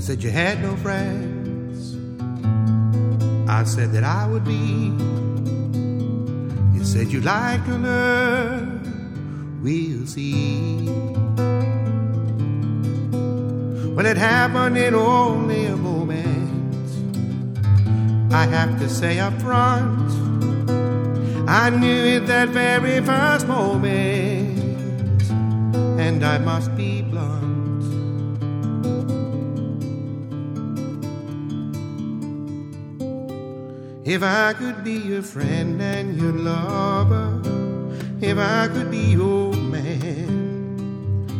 said you had no friends. I said that I would be. You said you'd like to learn. We'll see. Well, it happened in only a moment. I have to say up front, I knew it that very first moment, and I must be blunt. If I could be your friend and your lover, if I could be your